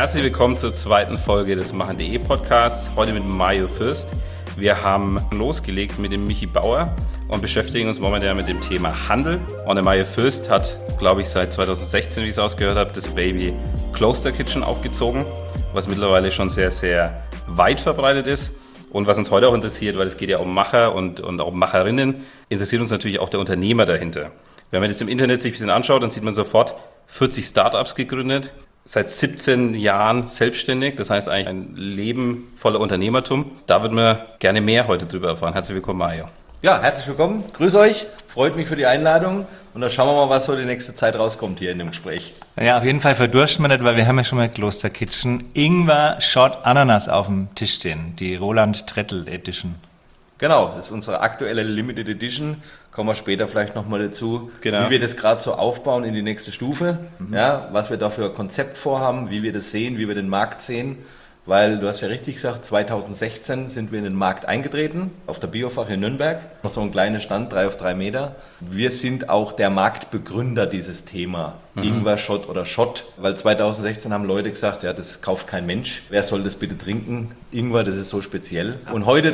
Herzlich willkommen zur zweiten Folge des Machen.de Podcasts, heute mit Mario Fürst. Wir haben losgelegt mit dem Michi Bauer und beschäftigen uns momentan mit dem Thema Handel. Und der Mario Fürst hat, glaube ich, seit 2016, wie ich es ausgehört habe, das Baby Kloster Kitchen aufgezogen, was mittlerweile schon sehr, sehr weit verbreitet ist. Und was uns heute auch interessiert, weil es geht ja um Macher und auch um Macherinnen, interessiert uns natürlich auch der Unternehmer dahinter. Wenn man jetzt im Internet sich ein bisschen anschaut, dann sieht man sofort 40 Startups gegründet, seit 17 Jahren selbstständig, das heißt eigentlich ein Leben voller Unternehmertum. Da würden wir gerne mehr heute drüber erfahren. Herzlich willkommen, Mario. Ja, herzlich willkommen. Grüß euch. Freut mich für die Einladung. Und dann schauen wir mal, was so die nächste Zeit rauskommt hier in dem Gespräch. Ja, auf jeden Fall verdursten wir nicht, weil wir haben ja schon mal Kloster Kitchen Ingwer Shot Ananas auf dem Tisch stehen. Die Roland Trettel Edition. Genau, das ist unsere aktuelle Limited Edition. Kommen wir später vielleicht nochmal dazu, genau, wie wir das gerade so aufbauen in die nächste Stufe. Ja, was wir da für ein Konzept vorhaben, wie wir das sehen, wie wir den Markt sehen. Weil du hast ja richtig gesagt, 2016 sind wir in den Markt eingetreten, auf der Biofach in Nürnberg. Noch so ein kleiner Stand, 3 auf 3 Meter. Wir sind auch der Marktbegründer dieses Thema. Ingwer-Shot oder Shot. Weil 2016 haben Leute gesagt, ja, das kauft kein Mensch. Wer soll das bitte trinken? Ingwer, das ist so speziell. Und heute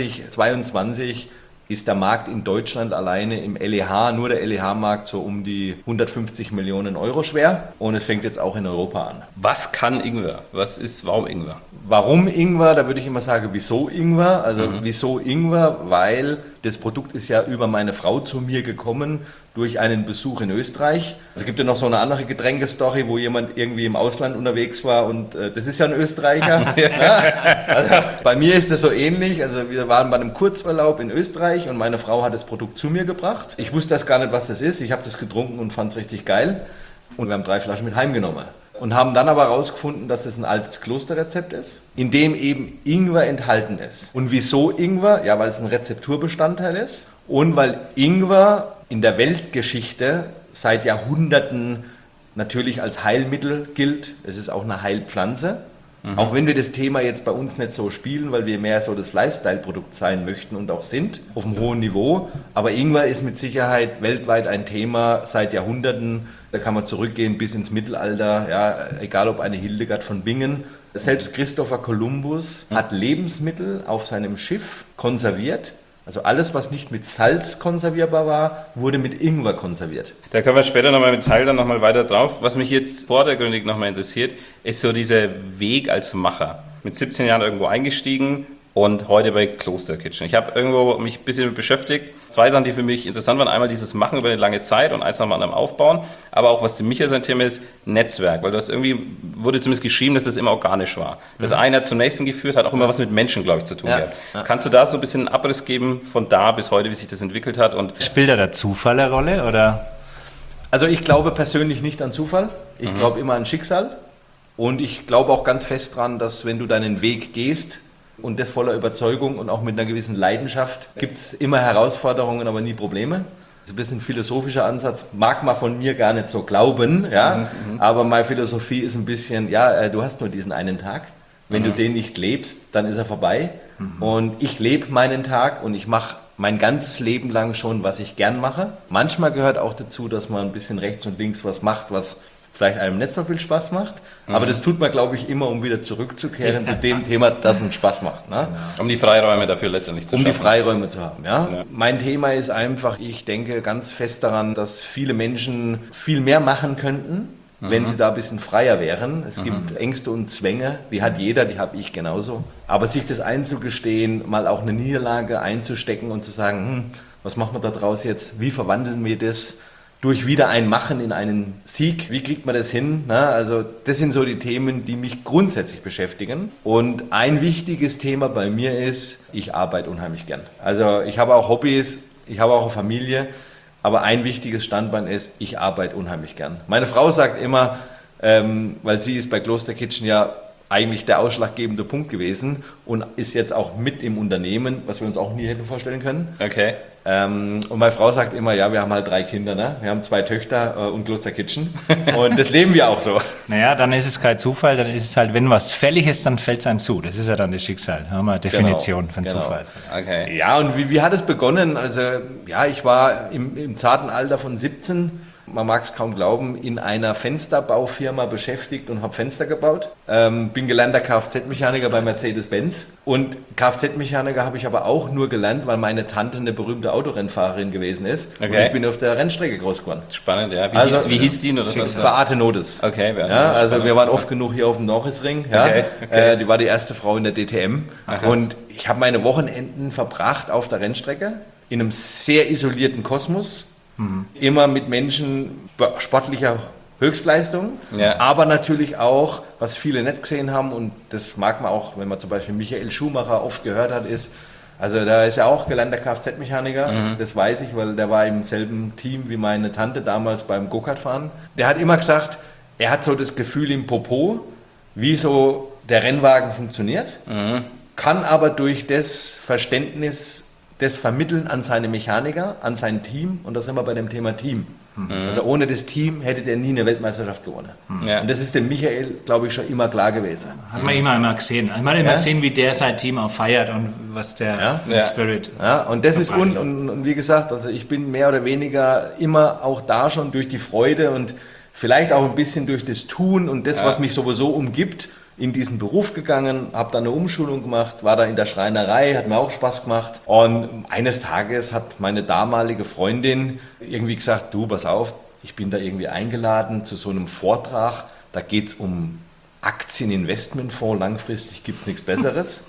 2022 ist der Markt in Deutschland alleine im LEH, nur der LEH-Markt, so um die 150 Millionen Euro schwer. Und es fängt jetzt auch in Europa an. Was kann Ingwer? Warum Ingwer? Warum Ingwer? Da würde ich immer sagen, wieso Ingwer? Also wieso Ingwer? Weil das Produkt ist ja über meine Frau zu mir gekommen durch einen Besuch in Österreich. Es gibt ja noch so eine andere Getränkestory, wo jemand irgendwie im Ausland unterwegs war und das ist ja ein Österreicher. Ja, also bei mir ist das so ähnlich. Also wir waren bei einem Kurzurlaub in Österreich und meine Frau hat das Produkt zu mir gebracht. Ich wusste das gar nicht, was das ist. Ich habe das getrunken und fand es richtig geil. Und wir haben 3 Flaschen mit heimgenommen. Und haben dann aber herausgefunden, dass es ein altes Klosterrezept ist, in dem eben Ingwer enthalten ist. Und wieso Ingwer? Ja, weil es ein Rezepturbestandteil ist und weil Ingwer in der Weltgeschichte seit Jahrhunderten natürlich als Heilmittel gilt. Es ist auch eine Heilpflanze. Auch wenn wir das Thema jetzt bei uns nicht so spielen, weil wir mehr so das Lifestyle-Produkt sein möchten und auch sind, auf einem hohen Niveau. Aber Ingwer ist mit Sicherheit weltweit ein Thema seit Jahrhunderten. Da kann man zurückgehen bis ins Mittelalter, ja, egal ob eine Hildegard von Bingen. Selbst Christopher Columbus hat Lebensmittel auf seinem Schiff konserviert. Also alles, was nicht mit Salz konservierbar war, wurde mit Ingwer konserviert. Da können wir später nochmal mit Teil dann nochmal weiter drauf. Was mich jetzt vordergründig nochmal interessiert, ist so dieser Weg als Macher. Mit 17 Jahren irgendwo eingestiegen und heute bei Kloster Kitchen. Ich habe irgendwo mich ein bisschen mit beschäftigt. 2 Sachen, die für mich interessant waren. Einmal dieses Machen über eine lange Zeit und eins nochmal am Aufbauen. Aber auch, was dem Michael sein Thema ist, Netzwerk. Weil das irgendwie, wurde zumindest geschrieben, dass das immer organisch war. Das eine hat zum nächsten geführt, hat auch immer was mit Menschen, glaube ich, zu tun gehabt. Ja. Kannst du da so ein bisschen einen Abriss geben von da bis heute, wie sich das entwickelt hat? Und spielt da der Zufall eine Rolle, oder? Also ich glaube persönlich nicht an Zufall. Ich glaube immer an Schicksal. Und ich glaube auch ganz fest dran, dass wenn du deinen Weg gehst, und das voller Überzeugung und auch mit einer gewissen Leidenschaft, gibt es immer Herausforderungen, aber nie Probleme. Das ist ein bisschen ein philosophischer Ansatz, mag man von mir gar nicht so glauben, ja? Aber meine Philosophie ist ein bisschen, ja, du hast nur diesen einen Tag. Wenn du den nicht lebst, dann ist er vorbei. Und ich lebe meinen Tag und ich mache mein ganzes Leben lang schon, was ich gern mache. Manchmal gehört auch dazu, dass man ein bisschen rechts und links was macht, was vielleicht einem nicht so viel Spaß macht, aber das tut man, glaube ich, immer, um wieder zurückzukehren zu dem Thema, das uns Spaß macht. Ne? Um die Freiräume dafür letztendlich zu schaffen. Um die Freiräume zu haben, ja. Mein Thema ist einfach, ich denke ganz fest daran, dass viele Menschen viel mehr machen könnten, wenn sie da ein bisschen freier wären. Es gibt Ängste und Zwänge, die hat jeder, die habe ich genauso. Aber sich das einzugestehen, mal auch eine Niederlage einzustecken und zu sagen, was machen wir da draus jetzt, wie verwandeln wir das durch wieder ein Machen in einen Sieg. Wie kriegt man das hin? Na, also das sind so die Themen, die mich grundsätzlich beschäftigen. Und ein wichtiges Thema bei mir ist, ich arbeite unheimlich gern. Also ich habe auch Hobbys, ich habe auch eine Familie, aber ein wichtiges Standbein ist, ich arbeite unheimlich gern. Meine Frau sagt immer, weil sie ist bei Kloster Kitchen ja eigentlich der ausschlaggebende Punkt gewesen und ist jetzt auch mit im Unternehmen, was wir uns auch nie hätten vorstellen können. Okay. Und meine Frau sagt immer, ja, wir haben halt 3 Kinder, ne? Wir haben 2 Töchter und Kloster Kitchen und das leben wir auch so. Naja, dann ist es kein Zufall, dann ist es halt, wenn was fällig ist, dann fällt es einem zu. Das ist ja dann das Schicksal, haben wir eine Definition von Zufall. Okay. Ja, und wie hat es begonnen? Also ja, ich war im zarten Alter von 17, man mag es kaum glauben, in einer Fensterbaufirma beschäftigt und habe Fenster gebaut. Bin gelernter Kfz-Mechaniker bei Mercedes-Benz. Und Kfz-Mechaniker habe ich aber auch nur gelernt, weil meine Tante eine berühmte Autorennfahrerin gewesen ist. Okay. Und ich bin auf der Rennstrecke groß geworden. Spannend, ja. Wie hieß die? Oder was? Beate Nodes. Okay, ja, also wir waren oft genug hier auf dem Norrisring. Ja. Okay. Die war die erste Frau in der DTM. Ach, und ich habe meine Wochenenden verbracht auf der Rennstrecke in einem sehr isolierten Kosmos. Immer mit Menschen sportlicher Höchstleistung, aber natürlich auch, was viele nicht gesehen haben, und das mag man auch, wenn man zum Beispiel Michael Schumacher oft gehört hat, ist, also da ist ja auch gelernter Kfz-Mechaniker, das weiß ich, weil der war im selben Team wie meine Tante damals beim Go-Kart-Fahren. Der hat immer gesagt, er hat so das Gefühl im Popo, wie so der Rennwagen funktioniert, kann aber durch das Verständnis das Vermitteln an seine Mechaniker, an sein Team, und da sind wir bei dem Thema Team. Also ohne das Team hätte der nie eine Weltmeisterschaft gewonnen. Ja. Und das ist dem Michael, glaube ich, schon immer klar gewesen. Hat man immer gesehen. Man hat immer gesehen, wie der sein Team auch feiert und was der Spirit. Ja, und das ist, und wie gesagt, also ich bin mehr oder weniger immer auch da schon durch die Freude und vielleicht auch ein bisschen durch das Tun und das, was mich sowieso umgibt, in diesen Beruf gegangen, habe da eine Umschulung gemacht, war da in der Schreinerei, hat mir auch Spaß gemacht. Und eines Tages hat meine damalige Freundin irgendwie gesagt, du, pass auf, ich bin da irgendwie eingeladen zu so einem Vortrag, da geht es um Aktieninvestmentfonds, langfristig gibt es nichts Besseres.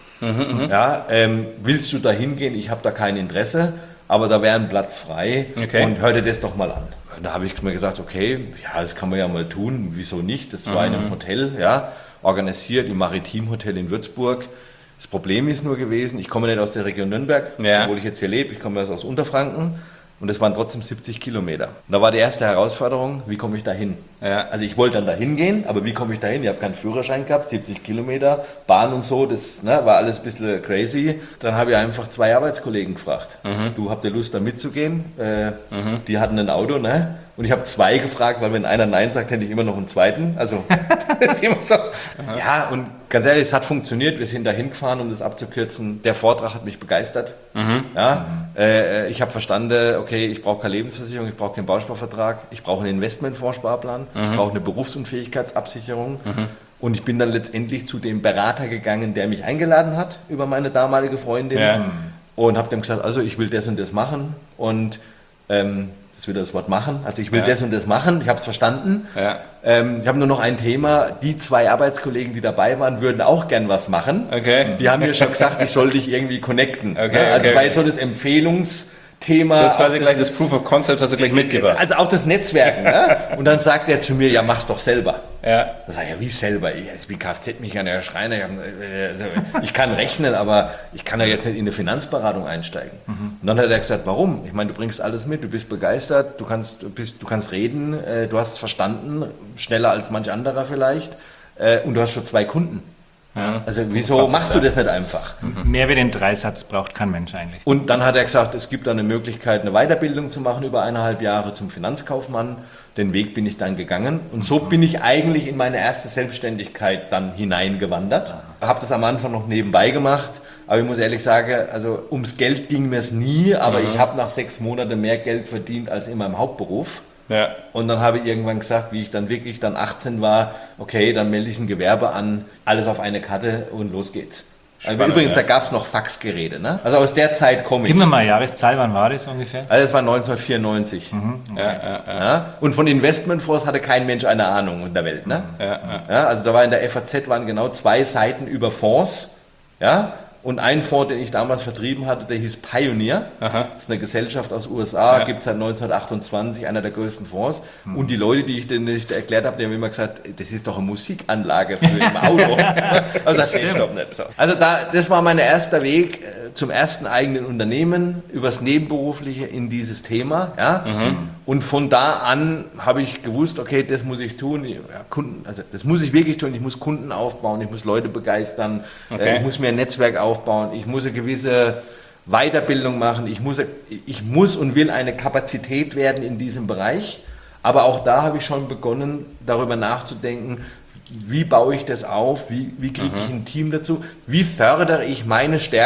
Ja, willst du da hingehen? Ich habe da kein Interesse, aber da wäre ein Platz frei und hör dir das doch mal an. Und da habe ich mir gesagt, okay, ja, das kann man ja mal tun, wieso nicht? Das war in einem Hotel, ja, organisiert im Maritimhotel in Würzburg. Das Problem ist nur gewesen, ich komme nicht aus der Region Nürnberg, obwohl ich jetzt hier lebe, ich komme aus Unterfranken und es waren trotzdem 70 Kilometer. Und da war die erste Herausforderung, wie komme ich da hin? Ja. Also ich wollte dann da hingehen, aber wie komme ich da hin? Ich habe keinen Führerschein gehabt, 70 Kilometer, Bahn und so, das war alles ein bisschen crazy. Dann habe ich einfach 2 Arbeitskollegen gefragt. Du, habt ihr Lust da mitzugehen? Die hatten ein Auto, ne? Und ich habe 2 gefragt, weil wenn einer Nein sagt, hätte ich immer noch einen zweiten. Also, das ist immer so. Ja, und ganz ehrlich, es hat funktioniert. Wir sind da hingefahren, um das abzukürzen. Der Vortrag hat mich begeistert. Ja, ich habe verstanden, okay, ich brauche keine Lebensversicherung, ich brauche keinen Bausparvertrag, ich brauche einen Investmentfondssparplan, ich brauche eine Berufsunfähigkeitsabsicherung. Und ich bin dann letztendlich zu dem Berater gegangen, der mich eingeladen hat über meine damalige Freundin. Und habe dem gesagt, also ich will das und das machen. Und das ist wieder das Wort machen. Also ich will das und das machen. Ich habe es verstanden. Ja. Ich habe nur noch ein Thema. Die 2 Arbeitskollegen, die dabei waren, würden auch gern was machen. Okay. Die haben mir schon gesagt, ich soll dich irgendwie connecten. Okay, also es war jetzt so das Empfehlungsthema. Du hast quasi gleich das Proof of Concept hast du gleich mitgebracht. Also auch das Netzwerken. Ne? Und dann sagt er zu mir, ja, mach's doch selber. Ja. Da sag ich, ja, wie selber? Ich bin Kfz-Mechaniker, Schreiner. Ich kann rechnen, aber ich kann ja jetzt nicht in eine Finanzberatung einsteigen. Und dann hat er gesagt, warum? Ich meine, du bringst alles mit, du bist begeistert, du kannst reden, du hast es verstanden, schneller als manch anderer vielleicht, und du hast schon 2 Kunden. Ja. Also wieso machst du das nicht einfach? Mehr wie den Dreisatz braucht kein Mensch eigentlich. Und dann hat er gesagt, es gibt da eine Möglichkeit, eine Weiterbildung zu machen über 1,5 Jahre zum Finanzkaufmann. Den Weg bin ich dann gegangen und so bin ich eigentlich in meine erste Selbstständigkeit dann hineingewandert. Habe das am Anfang noch nebenbei gemacht, aber ich muss ehrlich sagen, also ums Geld ging mir es nie, aber ich habe nach 6 Monaten mehr Geld verdient als in meinem Hauptberuf. Ja. Und dann habe ich irgendwann gesagt, wie ich dann wirklich dann 18 war, okay, dann melde ich ein Gewerbe an, alles auf eine Karte und los geht's. Spannend, übrigens, da gab es noch Faxgeräte. Ne? Also aus der Zeit komme ich. Gib mir mal Jahreszahl, wann war das ungefähr? Also das war 1994. Okay. Ja? Und von Investmentfonds hatte kein Mensch eine Ahnung in der Welt. Ne? Ja, also da war in der FAZ waren genau 2 Seiten über Fonds. Ja? Und ein Fonds, den ich damals vertrieben hatte, der hieß Pioneer. Das ist eine Gesellschaft aus USA, gibt es seit 1928, einer der größten Fonds. Und die Leute, die ich denen nicht erklärt habe, die haben immer gesagt, das ist doch eine Musikanlage für im Auto. Also das stimmt doch nicht so. Also das war mein erster Weg zum ersten eigenen Unternehmen, übers Nebenberufliche in dieses Thema. Ja? Und von da an habe ich gewusst, okay, das muss ich tun. Ja, das muss ich wirklich tun. Ich muss Kunden aufbauen, ich muss Leute begeistern, ich muss mir ein Netzwerk aufbauen, ich muss eine gewisse Weiterbildung machen, ich muss und will eine Kapazität werden in diesem Bereich. Aber auch da habe ich schon begonnen, darüber nachzudenken, wie baue ich das auf, wie kriege ich ein Team dazu, wie fördere ich meine Stärken,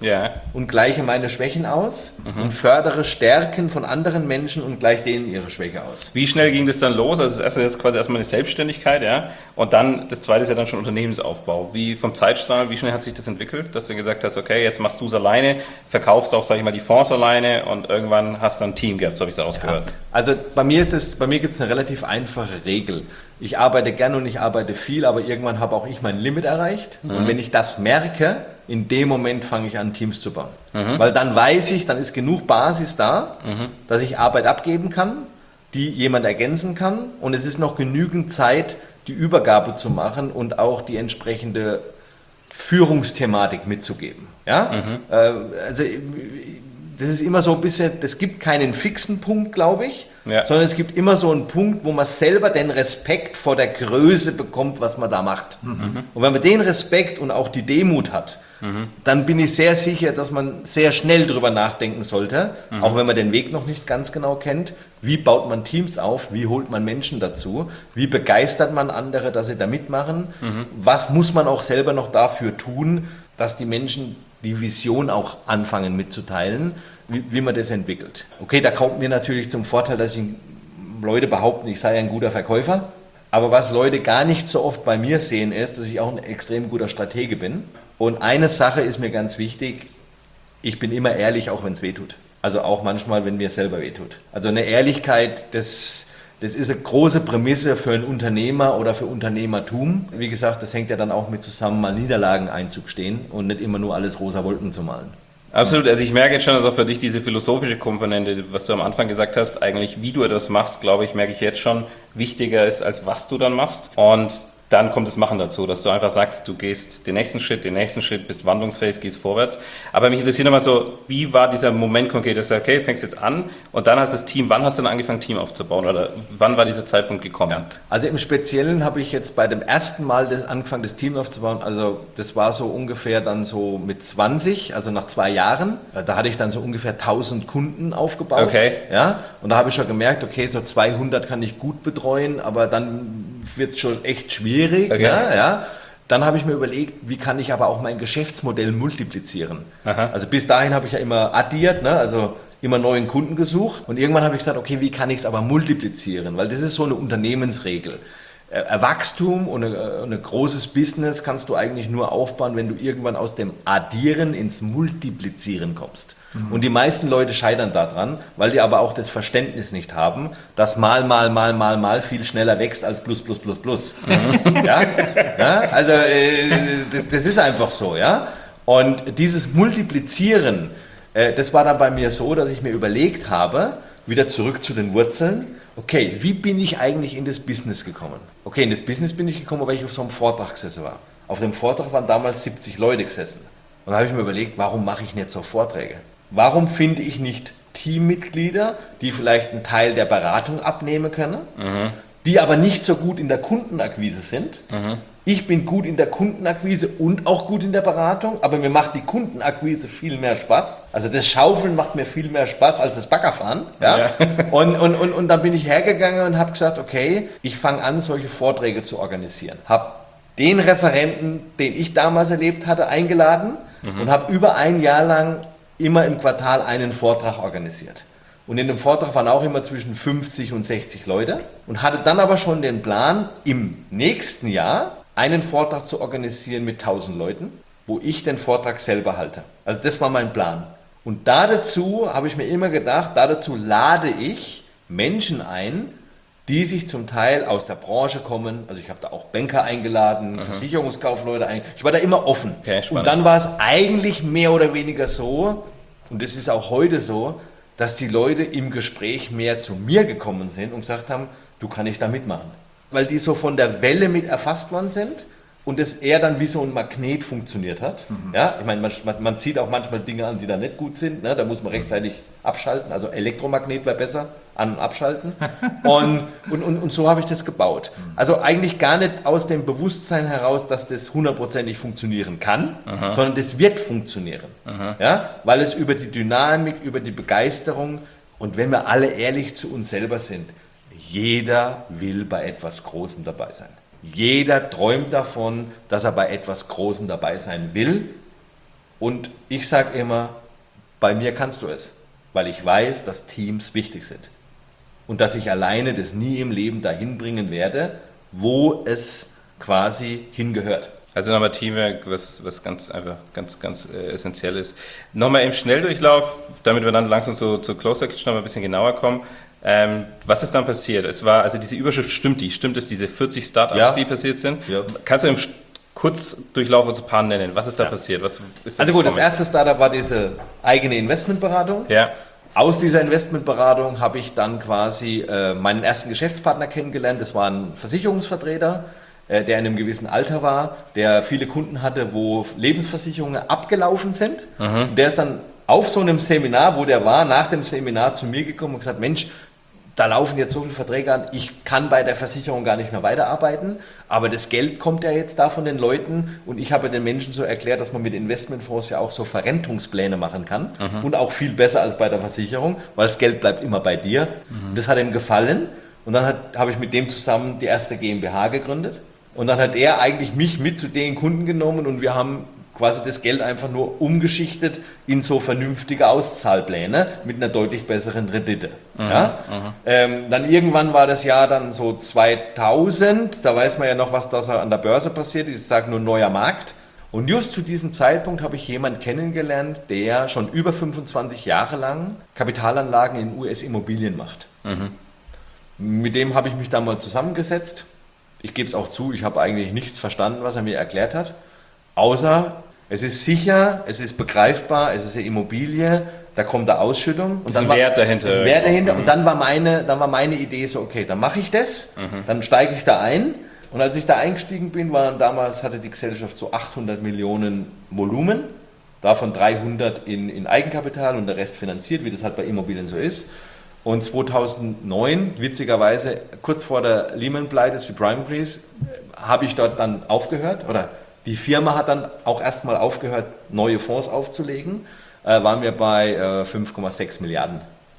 und gleiche meine Schwächen aus und fördere Stärken von anderen Menschen und gleiche denen ihre Schwäche aus. Wie schnell ging das dann los? Also das erste ist quasi erstmal eine Selbstständigkeit, ja, und dann das zweite ist ja dann schon Unternehmensaufbau. Wie vom Zeitstrahl, wie schnell hat sich das entwickelt, dass du gesagt hast, okay, jetzt machst du es alleine, verkaufst auch, sag ich mal, die Fonds alleine und irgendwann hast du ein Team gehabt, so habe ich es ausgehört. Ja. Also bei mir gibt es eine relativ einfache Regel. Ich arbeite gerne und ich arbeite viel, aber irgendwann habe auch ich mein Limit erreicht. Und wenn ich das merke, in dem Moment fange ich an, Teams zu bauen. Weil dann weiß ich, dann ist genug Basis da, dass ich Arbeit abgeben kann, die jemand ergänzen kann. Und es ist noch genügend Zeit, die Übergabe zu machen und auch die entsprechende Führungsthematik mitzugeben. Ja? Also das ist immer so ein bisschen, es gibt keinen fixen Punkt, glaube ich, sondern es gibt immer so einen Punkt, wo man selber den Respekt vor der Größe bekommt, was man da macht. Und wenn man den Respekt und auch die Demut hat, dann bin ich sehr sicher, dass man sehr schnell drüber nachdenken sollte, auch wenn man den Weg noch nicht ganz genau kennt. Wie baut man Teams auf? Wie holt man Menschen dazu? Wie begeistert man andere, dass sie da mitmachen? Was muss man auch selber noch dafür tun, dass die Menschen die Vision auch anfangen mitzuteilen, wie man das entwickelt. Okay, da kommt mir natürlich zum Vorteil, dass Leute behaupten, ich sei ein guter Verkäufer. Aber was Leute gar nicht so oft bei mir sehen, ist, dass ich auch ein extrem guter Stratege bin. Und eine Sache ist mir ganz wichtig, ich bin immer ehrlich, auch wenn es weh tut. Also auch manchmal, wenn mir selber weh tut. Also eine Ehrlichkeit, das ist eine große Prämisse für einen Unternehmer oder für Unternehmertum. Wie gesagt, das hängt ja dann auch mit zusammen, mal Niederlagen einzugestehen und nicht immer nur alles rosa Wolken zu malen. Absolut, also ich merke jetzt schon, dass auch für dich diese philosophische Komponente, was du am Anfang gesagt hast, eigentlich wie du etwas machst, glaube ich, merke ich jetzt schon, wichtiger ist, als was du dann machst. Und dann kommt das Machen dazu, dass du einfach sagst, du gehst den nächsten Schritt, bist wandlungsfähig, gehst vorwärts. Aber mich interessiert nochmal so, wie war dieser Moment konkret, dass du sagst, okay, fängst jetzt an und dann hast du das Team, wann hast du dann angefangen, Team aufzubauen oder wann war dieser Zeitpunkt gekommen? Ja. Also im Speziellen habe ich jetzt bei dem ersten Mal angefangen, das Team aufzubauen, also das war so ungefähr dann so mit 20, also nach 2 Jahren, da hatte ich dann so ungefähr 1000 Kunden aufgebaut. Okay. Ja, und da habe ich schon gemerkt, okay, so 200 kann ich gut betreuen, aber dann wird es schon echt schwierig. Okay. Ja. Dann habe ich mir überlegt, wie kann ich aber auch mein Geschäftsmodell multiplizieren. Aha. Also bis dahin habe ich ja immer addiert, also immer neuen Kunden gesucht. Und irgendwann habe ich gesagt, okay, wie kann ich es aber multiplizieren? Weil das ist so eine Unternehmensregel. Wachstum und ein großes Business kannst du eigentlich nur aufbauen, wenn du irgendwann aus dem Addieren ins Multiplizieren kommst. Und die meisten Leute scheitern daran, weil die aber auch das Verständnis nicht haben, dass mal viel schneller wächst als plus. Ja? Also das ist einfach so. Ja? Und dieses Multiplizieren, das war dann bei mir so, dass ich mir überlegt habe, wieder zurück zu den Wurzeln, okay, wie bin ich eigentlich in das Business gekommen? Okay, in das Business bin ich gekommen, weil ich auf so einem Vortrag gesessen war. Auf dem Vortrag waren damals 70 Leute gesessen. Und da habe ich mir überlegt, warum mache ich nicht so Vorträge? Warum finde ich nicht Teammitglieder, die vielleicht einen Teil der Beratung abnehmen können, die aber nicht so gut in der Kundenakquise sind? Ich bin gut in der Kundenakquise und auch gut in der Beratung, aber mir macht die Kundenakquise viel mehr Spaß. Also das Schaufeln macht mir viel mehr Spaß als das Baggerfahren. Ja? Und dann bin ich hergegangen und habe gesagt, okay, ich fange an, solche Vorträge zu organisieren. Habe den Referenten, den ich damals erlebt hatte, eingeladen und habe über ein Jahr lang immer im Quartal einen Vortrag organisiert. Und in dem Vortrag waren auch immer zwischen 50 und 60 Leute und hatte dann aber schon den Plan, im nächsten Jahr einen Vortrag zu organisieren mit 1000 Leuten, wo ich den Vortrag selber halte. Also das war mein Plan. Und dazu habe ich mir immer gedacht, dazu lade ich Menschen ein, die sich zum Teil aus der Branche kommen. Also ich habe da auch Banker eingeladen, Versicherungskaufleute eingeladen. Ich war da immer offen. Okay, und dann war es eigentlich mehr oder weniger so, und das ist auch heute so, dass die Leute im Gespräch mehr zu mir gekommen sind und gesagt haben, du, kann ich da mitmachen. Weil die so von der Welle mit erfasst worden sind und es eher dann wie so ein Magnet funktioniert hat. Ja, ich meine, man zieht auch manchmal Dinge an, die da nicht gut sind. Ne? Da muss man rechtzeitig abschalten. Also Elektromagnet wäre besser, an- und abschalten. Und so habe ich das gebaut. Also eigentlich gar nicht aus dem Bewusstsein heraus, dass das 100%ig funktionieren kann, sondern das wird funktionieren. Ja? Weil es über die Dynamik, über die Begeisterung und wenn wir alle ehrlich zu uns selber sind, jeder will bei etwas Großem dabei sein. Jeder träumt davon, dass er bei etwas Großem dabei sein will. Und ich sage immer, bei mir kannst du es, weil ich weiß, dass Teams wichtig sind. Und dass ich alleine das nie im Leben dahin bringen werde, wo es quasi hingehört. Also nochmal Teamwork, was ganz essentiell ist. Nochmal im Schnelldurchlauf, damit wir dann langsam zur Closer Kitchen noch mal ein bisschen genauer kommen. Was ist dann passiert? Es war, also diese Überschrift stimmt es, diese 40 Startups, die passiert sind? Ja. Kannst du im Kurzdurchlauf uns ein paar nennen? Was ist da passiert? Was ist da Also gut, gekommen? das erste Startup war diese eigene Investmentberatung. Ja. Aus dieser Investmentberatung habe ich dann quasi meinen ersten Geschäftspartner kennengelernt. Das war ein Versicherungsvertreter, der in einem gewissen Alter war, der viele Kunden hatte, wo Lebensversicherungen abgelaufen sind. Und der ist dann auf so einem Seminar, wo der war, nach dem Seminar zu mir gekommen und gesagt, Mensch, da laufen jetzt so viele Verträge an, ich kann bei der Versicherung gar nicht mehr weiterarbeiten, aber das Geld kommt ja jetzt da von den Leuten und ich habe den Menschen so erklärt, dass man mit Investmentfonds ja auch so Verrentungspläne machen kann und auch viel besser als bei der Versicherung, weil das Geld bleibt immer bei dir. Und das hat ihm gefallen und dann habe ich mit dem zusammen die erste GmbH gegründet und dann hat er eigentlich mich mit zu den Kunden genommen und wir haben quasi das Geld einfach nur umgeschichtet in so vernünftige Auszahlpläne mit einer deutlich besseren Rendite. Dann irgendwann war das Jahr dann so 2000, da weiß man ja noch, was da an der Börse passiert ist, ich sage nur neuer Markt. Und just zu diesem Zeitpunkt habe ich jemanden kennengelernt, der schon über 25 Jahre lang Kapitalanlagen in US-Immobilien macht. Mit dem habe ich mich dann mal zusammengesetzt. Ich gebe es auch zu, ich habe eigentlich nichts verstanden, was er mir erklärt hat. Außer, es ist sicher, es ist begreifbar, es ist eine Immobilie, da kommt eine Ausschüttung. Und dann Wert dahinter. Ist ein Wert dahinter. Und dann war meine Idee so, okay, dann mache ich das, dann steige ich da ein. Und als ich da eingestiegen bin, hatte die Gesellschaft so 800 Millionen Volumen, davon 300 in Eigenkapital und der Rest finanziert, wie das halt bei Immobilien so ist. Und 2009, witzigerweise, kurz vor der Lehman-Pleite, die Prime Grease, habe ich dort dann aufgehört, oder die Firma hat dann auch erstmal aufgehört, neue Fonds aufzulegen, waren wir bei 5,6 Milliarden.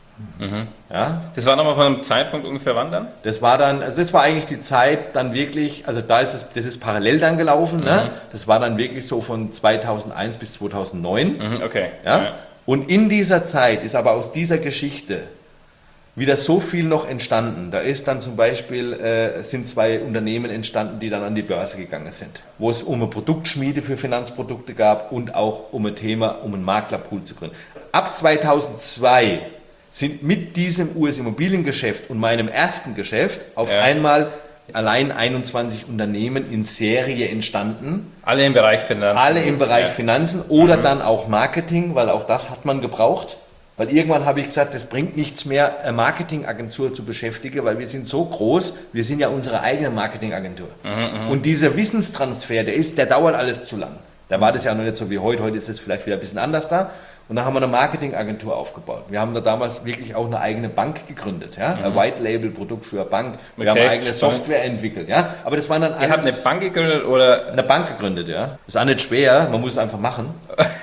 Ja? Das war nochmal von einem Zeitpunkt ungefähr wann dann? Das war eigentlich die Zeit dann wirklich, also das ist parallel dann gelaufen, ne? Das war dann wirklich so von 2001 bis 2009. Okay. Ja? Und in dieser Zeit ist aber aus dieser Geschichte wieder so viel noch entstanden. Da ist dann zum Beispiel, sind 2 Unternehmen entstanden, die dann an die Börse gegangen sind, wo es um eine Produktschmiede für Finanzprodukte gab und auch um ein Thema, um einen Maklerpool zu gründen. Ab 2002 sind mit diesem US-Immobiliengeschäft und meinem ersten Geschäft auf einmal allein 21 Unternehmen in Serie entstanden. Alle im Bereich Finanzen. Alle im Bereich Finanzen oder dann auch Marketing, weil auch das hat man gebraucht. Weil irgendwann habe ich gesagt, das bringt nichts mehr, eine Marketingagentur zu beschäftigen, weil wir sind so groß, wir sind ja unsere eigene Marketingagentur. Und dieser Wissenstransfer, der dauert alles zu lang. Da war das ja noch nicht so wie heute, heute ist es vielleicht wieder ein bisschen anders da. Und dann haben wir eine Marketingagentur aufgebaut. Wir haben da damals wirklich auch eine eigene Bank gegründet, ja? Ein White-Label-Produkt für eine Bank. Wir haben eigene Software entwickelt, ja? Aber das waren dann alles... Ihr habt eine Bank gegründet oder... Eine Bank gegründet, ja. Das ist auch nicht schwer, man muss es einfach machen.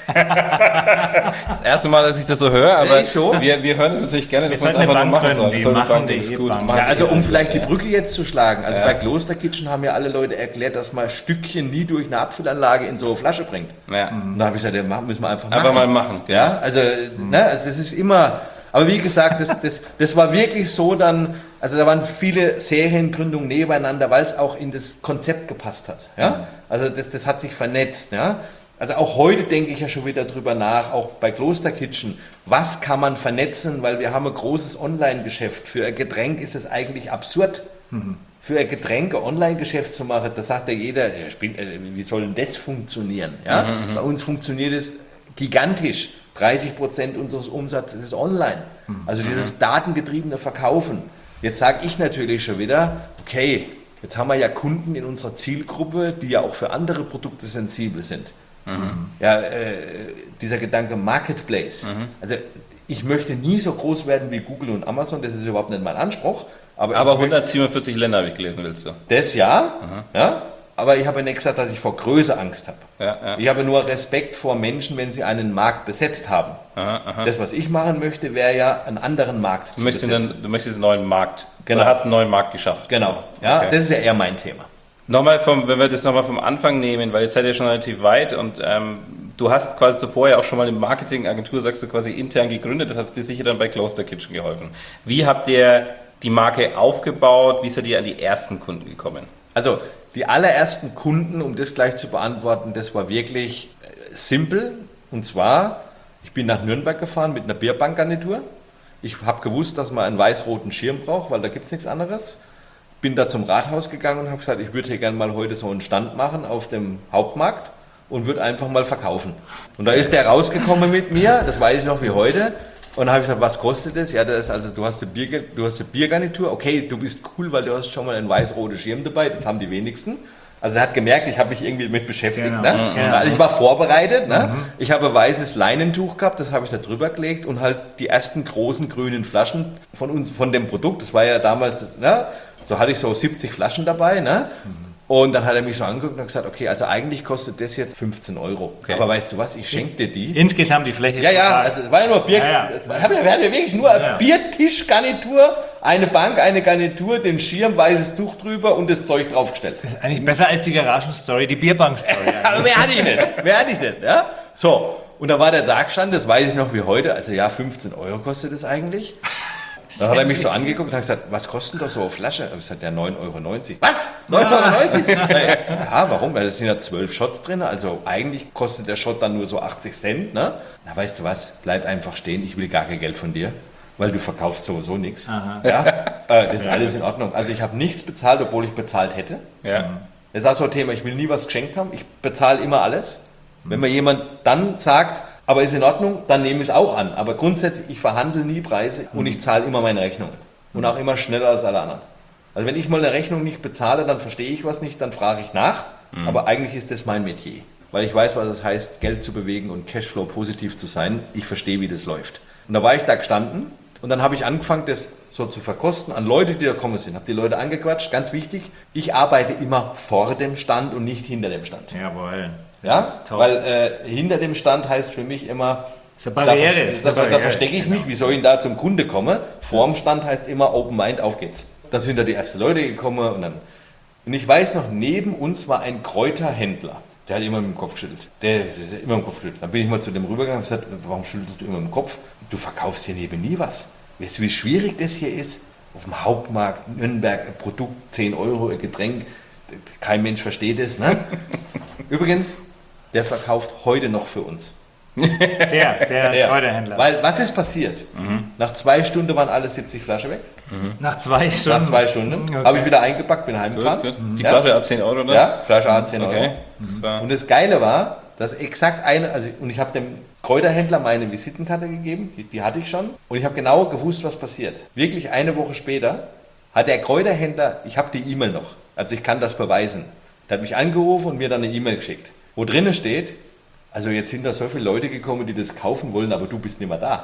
Das erste Mal, dass ich das so höre, aber so. wir hören es natürlich gerne, dass wir man es einfach nur machen soll. Die machen ist gut. Ja, also um vielleicht die Brücke jetzt zu schlagen. Also bei Closer Kitchen haben ja alle Leute erklärt, dass man Stückchen nie durch eine Abfüllanlage in so eine Flasche bringt. Ja. Und da habe ich gesagt, ja, müssen wir einfach machen. Einfach mal machen. Genau. Ja, also es ist immer... Aber wie gesagt, das war wirklich so dann, also da waren viele Seriengründungen nebeneinander, weil es auch in das Konzept gepasst hat. Ja? Also das hat sich vernetzt. Ja? Also auch heute denke ich ja schon wieder drüber nach, auch bei Closer Kitchen, was kann man vernetzen, weil wir haben ein großes Online-Geschäft. Für ein Getränk ist es eigentlich absurd. Für ein Getränk ein Online-Geschäft zu machen, da sagt ja jeder, wie soll denn das funktionieren? Ja? Bei uns funktioniert es gigantisch. 30% unseres Umsatzes ist online. Also dieses datengetriebene Verkaufen. Jetzt sage ich natürlich schon wieder, okay, jetzt haben wir ja Kunden in unserer Zielgruppe, die ja auch für andere Produkte sensibel sind. Ja, dieser Gedanke Marketplace. Also ich möchte nie so groß werden wie Google und Amazon, das ist überhaupt nicht mein Anspruch. Aber 147 Länder habe ich gelesen, willst du? Das ja. Aber ich habe nicht gesagt, dass ich vor Größe Angst habe. Ich habe nur Respekt vor Menschen, wenn sie einen Markt besetzt haben. Das, was ich machen möchte, wäre ja einen anderen Markt zu besetzen. Du möchtest einen neuen Markt. Genau. Du hast einen neuen Markt geschafft. Genau. Ja, okay. Das ist ja eher mein Thema. Wenn wir das nochmal vom Anfang nehmen, weil ihr seid ja schon relativ weit und Du hast quasi zuvor ja auch schon mal eine Marketingagentur, sagst du, quasi intern gegründet. Das hat dir sicher dann bei Kloster Kitchen geholfen. Wie habt ihr die Marke aufgebaut? Wie seid ihr an die ersten Kunden gekommen? Also die allerersten Kunden, um das gleich zu beantworten, das war wirklich simpel. Und zwar, ich bin nach Nürnberg gefahren mit einer Bierbankgarnitur. Ich habe gewusst, dass man einen weiß-roten Schirm braucht, weil da gibt es nichts anderes. Bin da zum Rathaus gegangen und habe gesagt, ich würde hier gerne mal heute so einen Stand machen auf dem Hauptmarkt und würde einfach mal verkaufen. Und da ist der rausgekommen mit mir, das weiß ich noch wie heute. Und dann habe ich gesagt, was kostet das? Ja, das ist also, du hast eine Biergarnitur. Okay, du bist cool, weil du hast schon mal einen weiß-roten Schirm dabei. Das haben die wenigsten. Also er hat gemerkt, ich habe mich irgendwie damit beschäftigt. Genau. Ne? Genau. Also ich war vorbereitet. Ne? Ich habe ein weißes Leinentuch gehabt, das habe ich da drüber gelegt und halt die ersten großen grünen Flaschen von dem Produkt. Das war ja damals, ne? So hatte ich so 70 Flaschen dabei. Ne? Und dann hat er mich so angeguckt und gesagt, okay, also eigentlich kostet das jetzt 15 Euro. Okay. Aber weißt du was, ich schenke dir die. Insgesamt die Fläche. Ja, also es war ja nur Bier. Wir hatten ja wirklich nur eine Biertischgarnitur, eine Bank, eine Garnitur, den Schirm, weißes Tuch drüber und das Zeug draufgestellt. Das ist eigentlich besser als die Garagenstory, die Bierbank-Story. Aber mehr hatte ich nicht. Ja? So, und da war der Tagstand, das weiß ich noch wie heute, also ja, 15 Euro kostet das eigentlich. Dann hat er mich so angeguckt und hat gesagt, was kostet das so eine Flasche? Ich sagte, ja, 9,90 Euro. Was? 9,90 Euro? Ja, warum? Weil es sind ja 12 Shots drin, also eigentlich kostet der Shot dann nur so 80 Cent. Ne? Na, weißt du was, bleib einfach stehen, ich will gar kein Geld von dir, weil du verkaufst sowieso nichts. Ja? Das ist alles in Ordnung. Also ich habe nichts bezahlt, obwohl ich bezahlt hätte. Ja. Das ist auch so ein Thema, ich will nie was geschenkt haben, ich bezahle immer alles. Wenn mir jemand dann sagt, aber ist in Ordnung, dann nehme ich es auch an. Aber grundsätzlich, ich verhandle nie Preise und ich zahle immer meine Rechnungen. Und auch immer schneller als alle anderen. Also wenn ich mal eine Rechnung nicht bezahle, dann verstehe ich was nicht, dann frage ich nach. Aber eigentlich ist das mein Metier. Weil ich weiß, was es heißt, Geld zu bewegen und Cashflow positiv zu sein. Ich verstehe, wie das läuft. Und da war ich da gestanden und dann habe ich angefangen, das so zu verkosten an Leute, die da gekommen sind. Habe die Leute angequatscht, ganz wichtig. Ich arbeite immer vor dem Stand und nicht hinter dem Stand. Jawohl. Ja, weil hinter dem Stand heißt für mich immer, Das ist eine Barriere. da verstecke ich mich, wie soll ich da zum Kunde kommen? Vor dem Stand heißt immer Open Mind, auf geht's. Da sind da die ersten Leute gekommen und ich weiß noch, neben uns war ein Kräuterhändler. Der hat immer mit dem Kopf geschüttelt. Der ist immer mit dem Kopf geschüttelt. Dann bin ich mal zu dem rübergegangen und gesagt, warum schüttelst du immer mit dem Kopf? Du verkaufst hier neben nie was. Weißt du, wie schwierig das hier ist? Auf dem Hauptmarkt, Nürnberg, ein Produkt, 10 Euro, ein Getränk. Kein Mensch versteht es. Ne? Übrigens, der verkauft heute noch für uns. Der Kräuterhändler. Weil, was ist passiert? Nach 2 Stunden waren alle 70 Flaschen weg. Nach 2 Stunden? Nach 2 Stunden. Okay. Habe ich wieder eingepackt, bin heimgefahren. Gut. Die Flasche hat 10 Euro, oder? Ja, Flasche hat 10 Euro. Okay. Und das Geile war, dass exakt und ich habe dem Kräuterhändler meine Visitenkarte gegeben, die hatte ich schon. Und ich habe genau gewusst, was passiert. Wirklich eine Woche später hat der Kräuterhändler, ich habe die E-Mail noch, also ich kann das beweisen. Der hat mich angerufen und mir dann eine E-Mail geschickt, wo drinnen steht, also jetzt sind da so viele Leute gekommen, die das kaufen wollen, aber du bist nicht mehr da.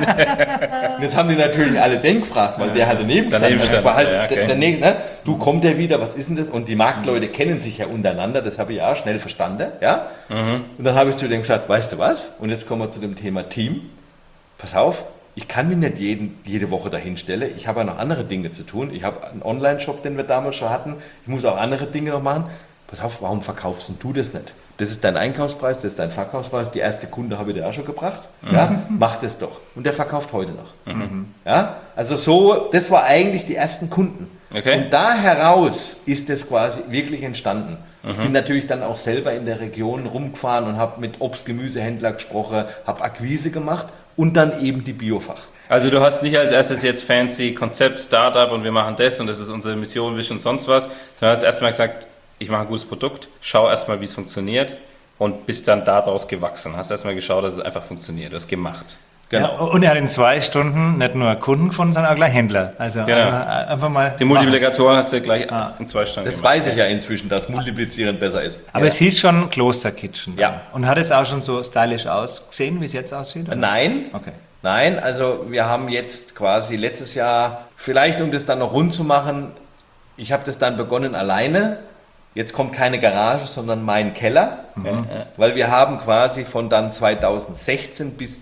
Und jetzt haben die natürlich alle den gefragt, weil der halt daneben stand. War halt ne? Du, kommt der wieder, was ist denn das? Und die Marktleute kennen sich ja untereinander, das habe ich ja schnell verstanden. Ja? Und dann habe ich zu dem gesagt, weißt du was? Und jetzt kommen wir zu dem Thema Team. Pass auf, ich kann mich nicht jede Woche dahin stellen. Ich habe ja noch andere Dinge zu tun. Ich habe einen Online-Shop, den wir damals schon hatten. Ich muss auch andere Dinge noch machen. Pass auf, warum verkaufst du das nicht? Das ist dein Einkaufspreis, das ist dein Verkaufspreis. Die erste Kunde habe ich dir auch schon gebracht. Ja, mach das doch. Und der verkauft heute noch. Ja, also so, das war eigentlich die ersten Kunden. Okay. Und da heraus ist es quasi wirklich entstanden. Ich bin natürlich dann auch selber in der Region rumgefahren und habe mit Obst-Gemüsehändler gesprochen, habe Akquise gemacht und dann eben die Biofach. Also du hast nicht als erstes jetzt fancy Konzept, Startup und wir machen das und das ist unsere Mission, Vision und sonst was, sondern hast erstmal gesagt, ich mache ein gutes Produkt, schau erstmal, wie es funktioniert und bist dann daraus gewachsen. Hast erstmal geschaut, dass es einfach funktioniert, du hast gemacht. Genau. Ja, und er hat in 2 Stunden nicht nur Kunden gefunden, sondern auch gleich Händler. Also einfach mal. Die Multiplikatoren hast du gleich in 2 Stunden Das gemacht. weiß ich ja inzwischen, dass Multiplizieren besser ist. Aber es hieß schon Kloster Kitchen. Ja. Und hat es auch schon so stylisch ausgesehen, wie es jetzt aussieht? Oder? Nein. Okay. Nein, also wir haben jetzt quasi letztes Jahr, vielleicht um das dann noch rund zu machen, ich habe das dann begonnen alleine. Jetzt kommt keine Garage, sondern mein Keller, weil wir haben quasi von dann 2016 bis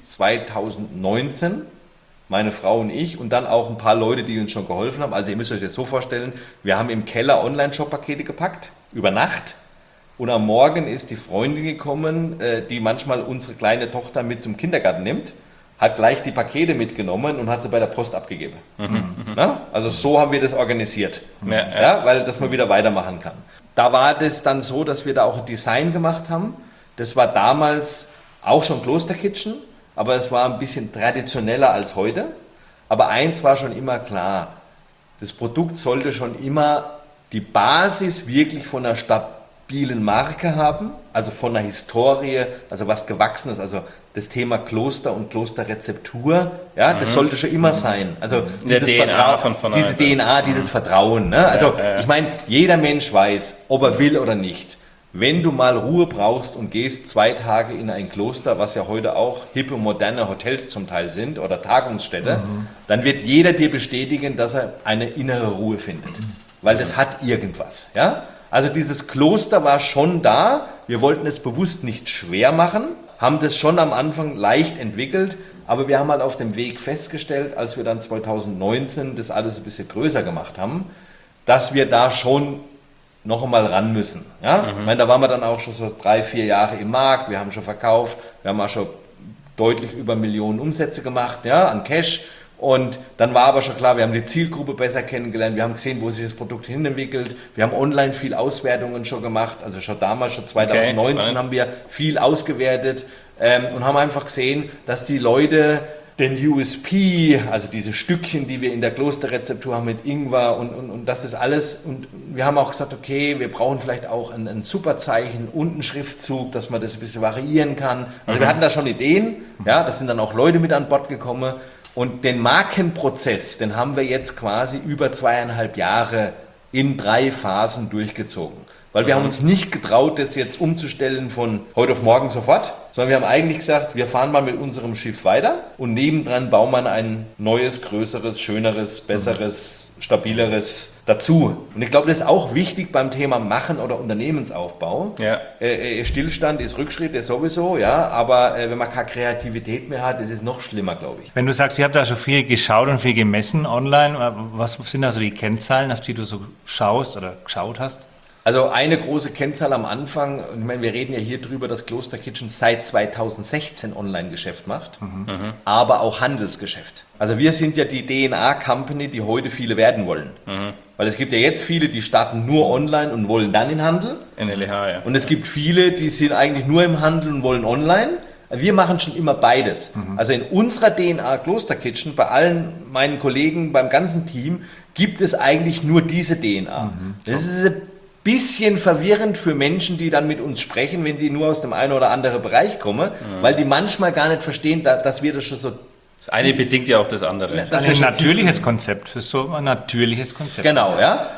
2019, meine Frau und ich und dann auch ein paar Leute, die uns schon geholfen haben. Also ihr müsst euch das so vorstellen, wir haben im Keller Online-Shop-Pakete gepackt, über Nacht. Und am Morgen ist die Freundin gekommen, die manchmal unsere kleine Tochter mit zum Kindergarten nimmt, hat gleich die Pakete mitgenommen und hat sie bei der Post abgegeben. Na? Also so haben wir das organisiert, ja, weil dass man wieder weitermachen kann. Da war das dann so, dass wir da auch ein Design gemacht haben. Das war damals auch schon Klosterkitchen, aber es war ein bisschen traditioneller als heute. Aber eins war schon immer klar, das Produkt sollte schon immer die Basis wirklich von einer stabilen Marke haben, also von einer Historie, also was Gewachsenes, also das Thema Kloster und Klosterrezeptur, ja, das sollte schon immer sein. Also dieses DNA diese DNA, dieses Vertrauen. Ne? Also ich meine, jeder Mensch weiß, ob er will oder nicht. Wenn du mal Ruhe brauchst und gehst 2 Tage in ein Kloster, was ja heute auch hippe, moderne Hotels zum Teil sind oder Tagungsstätte, dann wird jeder dir bestätigen, dass er eine innere Ruhe findet. Weil das hat irgendwas. Ja? Also dieses Kloster war schon da. Wir wollten es bewusst nicht schwer machen, haben das schon am Anfang leicht entwickelt, aber wir haben halt auf dem Weg festgestellt, als wir dann 2019 das alles ein bisschen größer gemacht haben, dass wir da schon noch einmal ran müssen. Ja? Ich meine, da waren wir dann auch schon so 3-4 Jahre im Markt, wir haben schon verkauft, wir haben auch schon deutlich über Millionen Umsätze gemacht, ja, an Cash. Und dann war aber schon klar, wir haben die Zielgruppe besser kennengelernt, wir haben gesehen, wo sich das Produkt hinentwickelt, wir haben online viel Auswertungen schon gemacht, also schon damals, schon 2019 haben wir viel ausgewertet und haben einfach gesehen, dass die Leute den USP, also diese Stückchen, die wir in der Klosterrezeptur haben mit Ingwer und das ist alles, und wir haben auch gesagt, okay, wir brauchen vielleicht auch ein Superzeichen und einen Schriftzug, dass man das ein bisschen variieren kann. Also wir hatten da schon Ideen, ja, da sind dann auch Leute mit an Bord gekommen. Und den Markenprozess, den haben wir jetzt quasi über 2,5 Jahre in 3 Phasen durchgezogen. Weil wir haben uns nicht getraut, das jetzt umzustellen von heute auf morgen sofort, sondern wir haben eigentlich gesagt, wir fahren mal mit unserem Schiff weiter und nebendran bauen wir ein neues, größeres, schöneres, besseres, stabileres dazu. Und ich glaube, das ist auch wichtig beim Thema Machen oder Unternehmensaufbau. Ja. Stillstand ist Rückschritt, ist sowieso, ja, aber wenn man keine Kreativität mehr hat, ist es noch schlimmer, glaube ich. Wenn du sagst, ihr habt da schon viel geschaut und viel gemessen online, was sind da so die Kennzahlen, auf die du so schaust oder geschaut hast? Also eine große Kennzahl am Anfang, ich meine, wir reden ja hier drüber, dass Klosterkitchen seit 2016 Online-Geschäft macht, aber auch Handelsgeschäft. Also wir sind ja die DNA-Company, die heute viele werden wollen. Weil es gibt ja jetzt viele, die starten nur online und wollen dann in Handel. In LEH, ja. Und es gibt viele, die sind eigentlich nur im Handel und wollen online. Wir machen schon immer beides. Also in unserer DNA Klosterkitchen, bei allen meinen Kollegen, beim ganzen Team, gibt es eigentlich nur diese DNA. Das ist ein bisschen verwirrend für Menschen, die dann mit uns sprechen, wenn die nur aus dem einen oder anderen Bereich kommen, weil die manchmal gar nicht verstehen, dass wir das schon so... Das eine bedingt ja auch das andere. Das ist ein natürliches Konzept, für so ein natürliches Konzept. Genau, ja.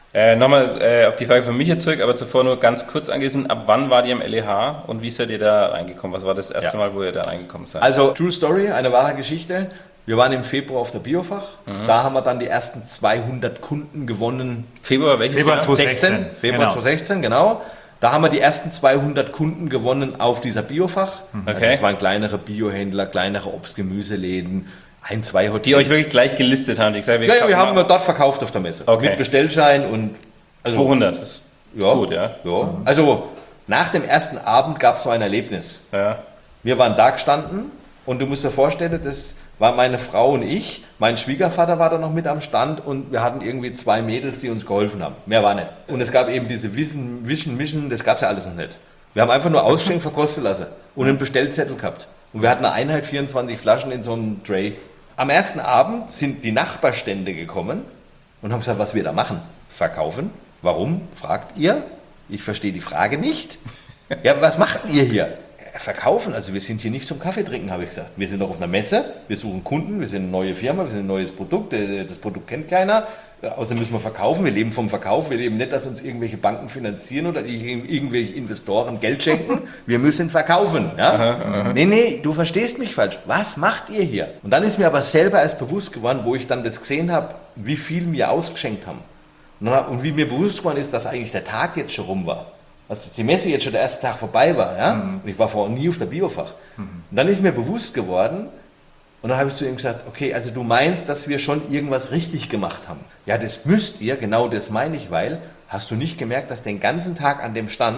Nochmal auf die Frage von Micha zurück, aber zuvor nur ganz kurz angewiesen, ab wann war ihr am LEH und wie seid ihr da reingekommen? Was war das erste Mal, wo ihr da reingekommen seid? Also True Story, eine wahre Geschichte. Wir waren im Februar auf der Biofach. Da haben wir dann die ersten 200 Kunden gewonnen. Februar welches Februar Jahr? 2016. Februar 2016, genau. Da haben wir die ersten 200 Kunden gewonnen auf dieser Biofach. Okay. Also das waren kleinere Biohändler, kleinere Obst-Gemüseläden, 1-2 Hotels. Die euch wirklich gleich gelistet haben. Die gesagt, wir haben dort verkauft auf der Messe. Okay. Mit Bestellschein und... Also, 200, das ist gut, ja. Also nach dem ersten Abend gab es so ein Erlebnis. Ja. Wir waren da gestanden und du musst dir vorstellen, das war meine Frau und ich. Mein Schwiegervater war da noch mit am Stand und wir hatten irgendwie 2 Mädels, die uns geholfen haben. Mehr war nicht. Und es gab eben diese Mischen, das gab es ja alles noch nicht. Wir haben einfach nur Ausschenk verkosten lassen und einen Bestellzettel gehabt. Und wir hatten eine Einheit 24 Flaschen in so einem Tray. Am ersten Abend sind die Nachbarstände gekommen und haben gesagt, was wir da machen. Verkaufen. Warum? Fragt ihr. Ich verstehe die Frage nicht. Ja, was macht ihr hier? Verkaufen, also wir sind hier nicht zum Kaffee trinken, habe ich gesagt. Wir sind doch auf einer Messe, wir suchen Kunden, wir sind eine neue Firma, wir sind ein neues Produkt, das Produkt kennt keiner, außerdem müssen wir verkaufen, wir leben vom Verkauf, wir leben nicht, dass uns irgendwelche Banken finanzieren oder irgendwelche Investoren Geld schenken, wir müssen verkaufen. Ja? Nee, du verstehst mich falsch, was macht ihr hier? Und dann ist mir aber selber erst bewusst geworden, wo ich dann das gesehen habe, wie viel mir ausgeschenkt haben. Und wie mir bewusst geworden ist, dass eigentlich der Tag jetzt schon rum war. Dass die Messe jetzt schon der erste Tag vorbei war. Ja? Und ich war vorher nie auf der Biofach. Und dann ist mir bewusst geworden, und dann habe ich zu ihm gesagt, okay, also du meinst, dass wir schon irgendwas richtig gemacht haben. Ja, das müsst ihr, genau das meine ich, weil, hast du nicht gemerkt, dass den ganzen Tag an dem Stand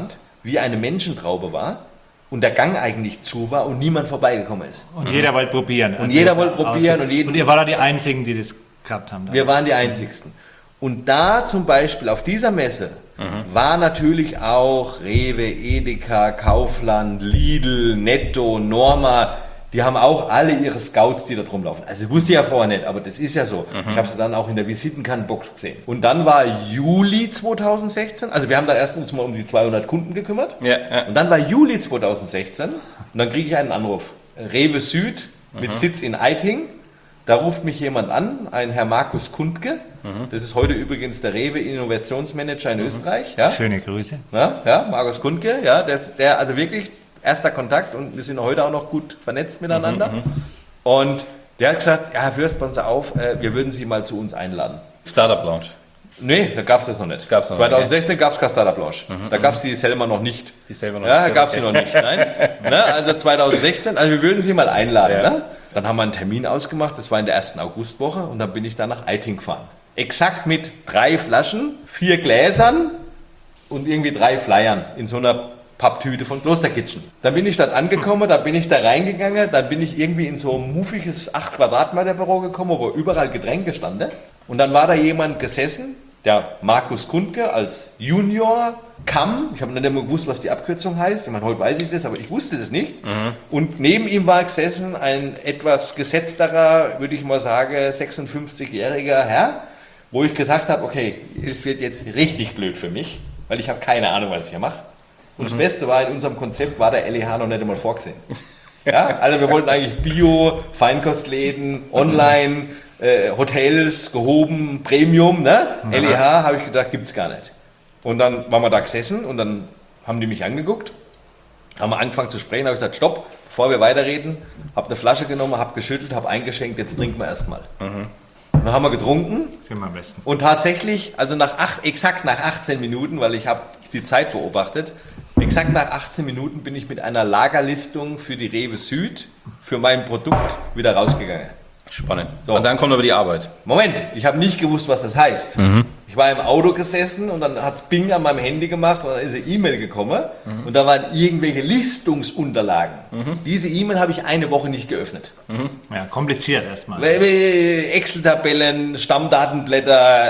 wie eine Menschentraube war und der Gang eigentlich zu war und niemand vorbeigekommen ist. Und jeder wollte probieren. Und jeder wollte probieren. Und ihr wart da die Einzigen, die das gehabt haben. Wir waren die Einzigsten. Und da zum Beispiel auf dieser Messe war natürlich auch Rewe, Edeka, Kaufland, Lidl, Netto, Norma, die haben auch alle ihre Scouts, die da drum laufen. Also das wusste ich ja vorher nicht, aber das ist ja so. Ich habe sie dann auch in der Visitenkartenbox gesehen. Und dann war Juli 2016, also wir haben dann erst uns mal um die 200 Kunden gekümmert. Ja. Und dann war Juli 2016 und dann kriege ich einen Anruf. Rewe Süd mit Sitz in Eiting. Da ruft mich jemand an, ein Herr Markus Kundke. Das ist heute übrigens der Rewe Innovationsmanager in Österreich. Ja? Schöne Grüße. Ja, Markus Kundke, ja, der also wirklich erster Kontakt und wir sind heute auch noch gut vernetzt miteinander. Und der hat gesagt, ja, Herr Fürst, passen Sie auf, wir würden Sie mal zu uns einladen. Startup Lounge. Nee, da gab es das noch nicht. 2016 gab es keine Startup Lounge. Da gab es die selber noch nicht. Ja, gab es sie noch nicht. Nein. Also 2016, also wir würden Sie mal einladen. Ja. Ne? Dann haben wir einen Termin ausgemacht, das war in der ersten Augustwoche und dann bin ich dann nach Eiting gefahren. Exakt mit 3 Flaschen, 4 Gläsern und irgendwie 3 Flyern in so einer Papptüte von Klosterkitchen. Dann bin ich dort angekommen, da bin ich da reingegangen, dann bin ich irgendwie in so ein muffiges 8 Quadratmeter Büro gekommen, wo überall Getränke standen. Und dann war da jemand gesessen, der Markus Kundke als Junior Kamm. Ich habe nicht immer gewusst, was die Abkürzung heißt. Ich meine, heute weiß ich das, aber ich wusste das nicht. Und neben ihm war gesessen ein etwas gesetzterer, würde ich mal sagen, 56-jähriger Herr, wo ich gesagt habe, okay, es wird jetzt richtig blöd für mich, weil ich habe keine Ahnung, was ich hier mache. Und das Beste war, in unserem Konzept war der LEH noch nicht einmal vorgesehen. Ja, also wir wollten eigentlich Bio, Feinkostläden, Online, Hotels, gehoben, Premium, ne? LEH, habe ich gedacht, gibt es gar nicht. Und dann waren wir da gesessen und dann haben die mich angeguckt, haben wir angefangen zu sprechen, habe ich gesagt, stopp, bevor wir weiterreden, habe eine Flasche genommen, habe geschüttelt, habe eingeschenkt, jetzt trinken wir erstmal. Und dann haben wir getrunken. Das sind wir am besten. Und tatsächlich, also exakt nach 18 Minuten, weil ich habe die Zeit beobachtet, exakt nach 18 Minuten bin ich mit einer Lagerlistung für die Rewe Süd für mein Produkt wieder rausgegangen. Spannend. So. Und dann kommt aber die Arbeit. Moment, ich habe nicht gewusst, was das heißt. Ich war im Auto gesessen und dann hat es Bing an meinem Handy gemacht und dann ist eine E-Mail gekommen und da waren irgendwelche Listungsunterlagen. Diese E-Mail habe ich eine Woche nicht geöffnet. Ja, kompliziert erstmal. Excel-Tabellen, Stammdatenblätter,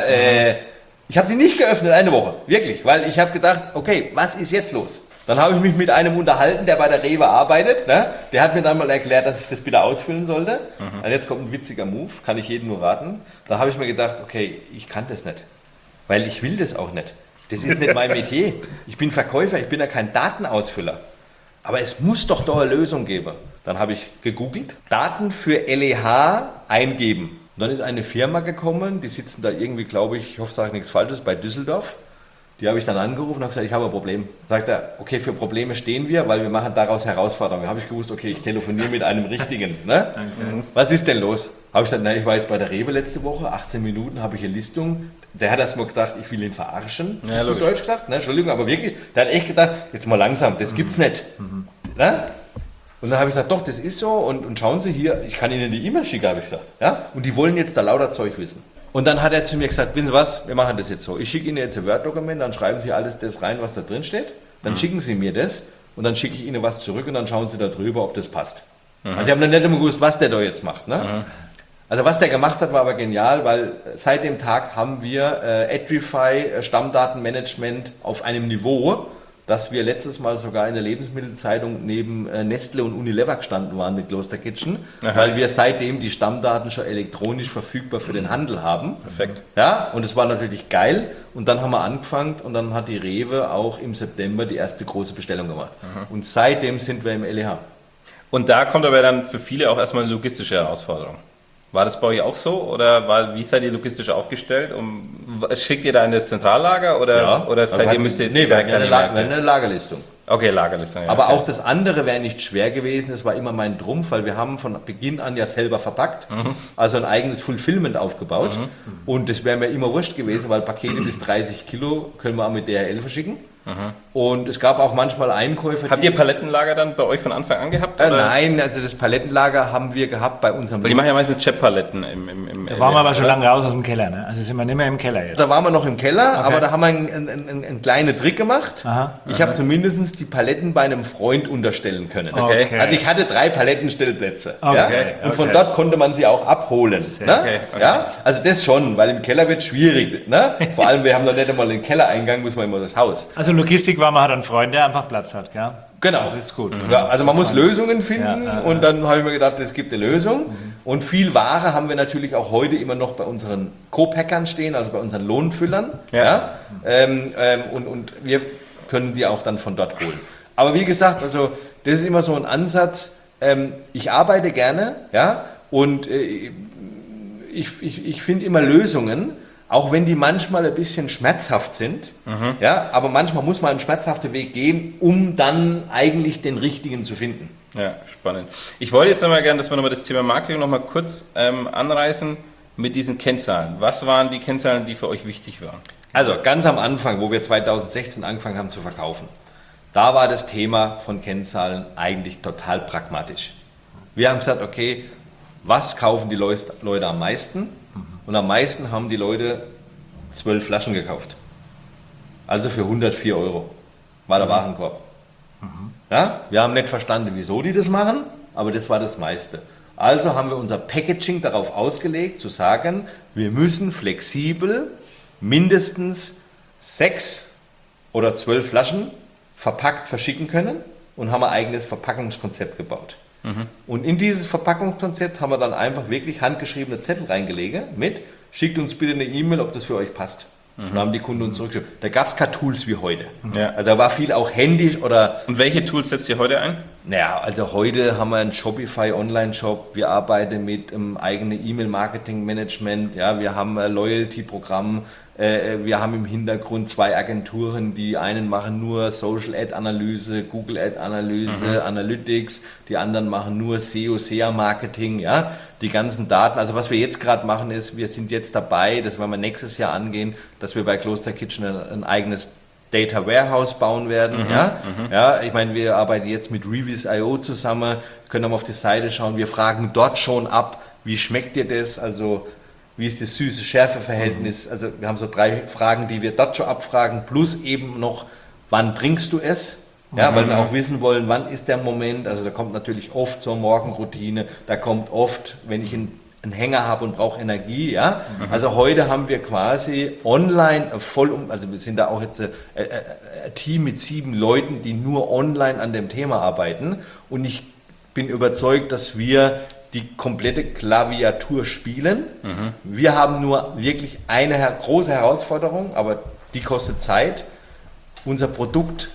ich habe die nicht geöffnet, eine Woche, wirklich, weil ich habe gedacht, okay, was ist jetzt los? Dann habe ich mich mit einem unterhalten, der bei der Rewe arbeitet. Ne? Der hat mir dann mal erklärt, dass ich das bitte ausfüllen sollte. Also jetzt kommt ein witziger Move, kann ich jedem nur raten. Da habe ich mir gedacht, okay, ich kann das nicht, weil ich will das auch nicht. Das ist nicht mein Metier. Ich bin Verkäufer, ich bin ja kein Datenausfüller. Aber es muss doch da eine Lösung geben. Dann habe ich gegoogelt, Daten für LEH eingeben. Und dann ist eine Firma gekommen, die sitzen da irgendwie, glaube ich hoffe, ich sage nichts Falsches, bei Düsseldorf. Die habe ich dann angerufen und habe gesagt, ich habe ein Problem. Sagt er, okay, für Probleme stehen wir, weil wir machen daraus Herausforderungen. Da habe ich gewusst, okay, ich telefoniere mit einem Richtigen. Ne? Was ist denn los? Habe ich gesagt, ich war jetzt bei der Rewe letzte Woche, 18 Minuten, habe ich eine Listung. Der hat erst mal gedacht, ich will ihn verarschen. Ja, auf Deutsch gesagt. Ne? Entschuldigung, aber wirklich, der hat echt gedacht, jetzt mal langsam, das gibt's nicht. Ne? Und dann habe ich gesagt, doch, das ist so und schauen Sie hier, ich kann Ihnen die E-Mail schicken, habe ich gesagt. Ja? Und die wollen jetzt da lauter Zeug wissen. Und dann hat er zu mir gesagt, wissen Sie was, wir machen das jetzt so. Ich schicke Ihnen jetzt ein Word-Dokument, dann schreiben Sie alles das rein, was da drin steht. Dann schicken Sie mir das und dann schicke ich Ihnen was zurück und dann schauen Sie da drüber, ob das passt. Also Sie haben dann nicht immer gewusst, was der da jetzt macht. Ne? Also was der gemacht hat, war aber genial, weil seit dem Tag haben wir Adrify Stammdatenmanagement auf einem Niveau, dass wir letztes Mal sogar in der Lebensmittelzeitung neben Nestle und Unilever gestanden waren mit Klosterkitchen, weil wir seitdem die Stammdaten schon elektronisch verfügbar für den Handel haben. Perfekt. Ja, und es war natürlich geil. Und dann haben wir angefangen und dann hat die Rewe auch im September die erste große Bestellung gemacht. Und seitdem sind wir im LEH. Und da kommt aber dann für viele auch erstmal eine logistische Herausforderung. War das bei euch auch so oder wie seid ihr logistisch aufgestellt? Schickt ihr da in das Zentrallager oder seid ihr müsst ihr direkt an die Märkte? Eine Lagerlistung. Okay, Lagerlistung. Ja. Aber auch das andere wäre nicht schwer gewesen, das war immer mein Trumpf, weil wir haben von Beginn an ja selber verpackt, also ein eigenes Fulfillment aufgebaut und das wäre mir immer wurscht gewesen, weil Pakete bis 30 Kilo können wir auch mit DHL verschicken. Und es gab auch manchmal Einkäufer. Habt ihr Palettenlager dann bei euch von Anfang an gehabt? Oder? Nein, also das Palettenlager haben wir gehabt bei unserem. Weil die machen ja meistens Chip-Paletten Da waren wir aber schon lange raus aus dem Keller, ne? Also sind wir nicht mehr im Keller jetzt. Da waren wir noch im Keller, aber da haben wir einen kleinen Trick gemacht. Ich habe zumindest die Paletten bei einem Freund unterstellen können. Okay. Also ich hatte 3 Palettenstellplätze. Okay. Und von dort konnte man sie auch abholen. Ne? Okay. Ja? Also das schon, weil im Keller wird schwierig. Ne? Vor allem, wir haben noch nicht einmal den Kellereingang, muss man immer das Haus. Also Logistik war, man hat einen Freund, der einfach Platz hat, gell? Genau. Das ist gut. Ja, also man muss Lösungen finden und dann habe ich mir gedacht, es gibt eine Lösung. Und viel Ware haben wir natürlich auch heute immer noch bei unseren Co-Packern stehen, also bei unseren Lohnfüllern. Und wir können die auch dann von dort holen. Aber wie gesagt, also das ist immer so ein Ansatz, ich arbeite gerne, und ich finde immer Lösungen, auch wenn die manchmal ein bisschen schmerzhaft sind, aber manchmal muss man einen schmerzhaften Weg gehen, um dann eigentlich den richtigen zu finden. Ja, spannend. Ich wollte jetzt nochmal gerne, dass wir nochmal das Thema Marketing nochmal kurz anreißen mit diesen Kennzahlen. Was waren die Kennzahlen, die für euch wichtig waren? Also ganz am Anfang, wo wir 2016 angefangen haben zu verkaufen, da war das Thema von Kennzahlen eigentlich total pragmatisch. Wir haben gesagt, okay, was kaufen die Leute am meisten? Und am meisten haben die Leute 12 Flaschen gekauft. Also für 104 € war der Warenkorb. Ja, wir haben nicht verstanden, wieso die das machen, aber das war das meiste. Also haben wir unser Packaging darauf ausgelegt, zu sagen, wir müssen flexibel mindestens 6 oder 12 Flaschen verpackt verschicken können und haben ein eigenes Verpackungskonzept gebaut. Und in dieses Verpackungskonzept haben wir dann einfach wirklich handgeschriebene Zettel reingelegt mit, schickt uns bitte eine E-Mail, ob das für euch passt. Und dann haben die Kunden uns zurückgeschrieben. Da gab es keine Tools wie heute. Also da war viel auch händisch oder... Und welche Tools setzt ihr heute ein? Naja, also heute haben wir einen Shopify Online-Shop, wir arbeiten mit einem eigenen E-Mail-Marketing-Management, wir haben ein Loyalty-Programm, wir haben im Hintergrund 2 Agenturen, die einen machen nur Social-Ad-Analyse, Google-Ad-Analyse, Analytics, die anderen machen nur SEO, SEA-Marketing, die ganzen Daten. Also was wir jetzt gerade machen ist, wir sind jetzt dabei, das werden wir nächstes Jahr angehen, dass wir bei Kloster Kitchen ein eigenes Data Warehouse bauen werden. Ich meine, wir arbeiten jetzt mit Revis.io zusammen, können wir auf die Seite schauen, wir fragen dort schon ab, wie schmeckt dir das, also wie ist das Süße-Schärfe-Verhältnis, also wir haben so 3 Fragen, die wir dort schon abfragen, plus eben noch, wann trinkst du es? Weil wir auch wissen wollen, wann ist der Moment, also da kommt natürlich oft so eine Morgenroutine, da kommt oft, wenn ich einen Hänger habe und brauche Energie, Also heute haben wir quasi online also wir sind da auch jetzt ein Team mit 7 Leuten, die nur online an dem Thema arbeiten und ich bin überzeugt, dass wir die komplette Klaviatur spielen. Wir haben nur wirklich eine große Herausforderung, aber die kostet Zeit. Unser Produkt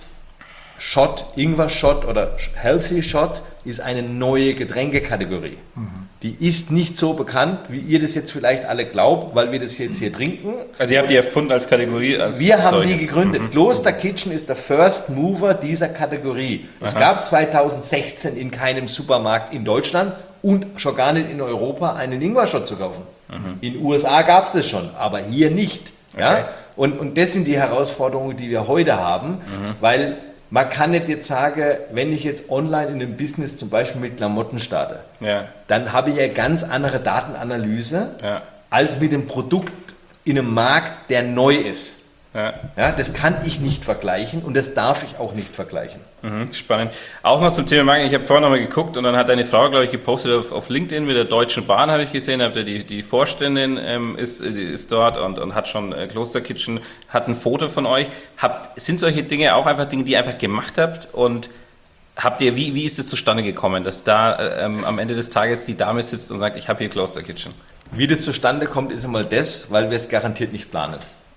Shot, Ingwer Shot oder Healthy Shot ist eine neue Getränkekategorie. Die ist nicht so bekannt, wie ihr das jetzt vielleicht alle glaubt, weil wir das jetzt hier trinken. Also ihr habt die erfunden als Kategorie? Wir haben die gegründet. Kloster Kitchen ist der First Mover dieser Kategorie. Es gab 2016 in keinem Supermarkt in Deutschland und schon gar nicht in Europa einen Ingwer-Shot zu kaufen. In den USA gab es das schon, aber hier nicht. Okay. Und das sind die Herausforderungen, die wir heute haben, weil man kann nicht jetzt sagen, wenn ich jetzt online in einem Business zum Beispiel mit Klamotten starte, dann habe ich ja ganz andere Datenanalyse als mit dem Produkt in einem Markt, der neu ist. Das kann ich nicht vergleichen und das darf ich auch nicht vergleichen. Spannend. Auch noch zum Thema Marketing. Ich habe vorhin noch mal geguckt und dann hat deine Frau, glaube ich, gepostet auf LinkedIn mit der Deutschen Bahn, habe ich gesehen, die Vorständin ist dort und hat schon Kloster Kitchen, hat ein Foto von euch. Sind solche Dinge auch einfach Dinge, die ihr einfach gemacht habt und wie ist es zustande gekommen, dass da am Ende des Tages die Dame sitzt und sagt, ich habe hier Kloster Kitchen? Wie das zustande kommt, ist einmal das, weil wir es garantiert nicht planen.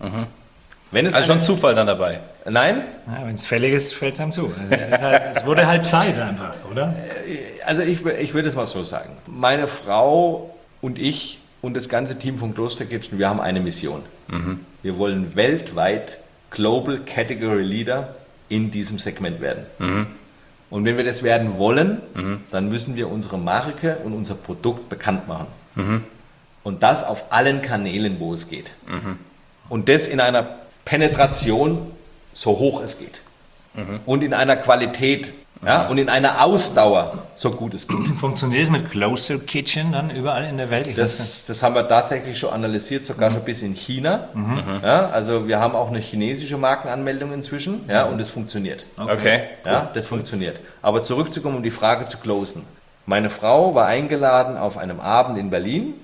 Wenn es also schon Zufall dann dabei? Nein? Ja, wenn es fällig ist, fällt es einem zu. Also es wurde halt Zeit einfach, oder? Also ich würde es mal so sagen. Meine Frau und ich und das ganze Team von Kloster Kitchen, wir haben eine Mission. Wir wollen weltweit Global Category Leader in diesem Segment werden. Und wenn wir das werden wollen, dann müssen wir unsere Marke und unser Produkt bekannt machen. Und das auf allen Kanälen, wo es geht. Und das in einer Penetration so hoch es geht. Und in einer Qualität, ja, und in einer Ausdauer, so gut es geht. Funktioniert es mit Closer Kitchen dann überall in der Welt? Das haben wir tatsächlich schon analysiert, sogar schon bis in China. Ja, also wir haben auch eine chinesische Markenanmeldung inzwischen, ja, und es funktioniert. Okay. Ja, das funktioniert. Aber zurückzukommen, um die Frage zu closen. Meine Frau war eingeladen auf einem Abend in Berlin.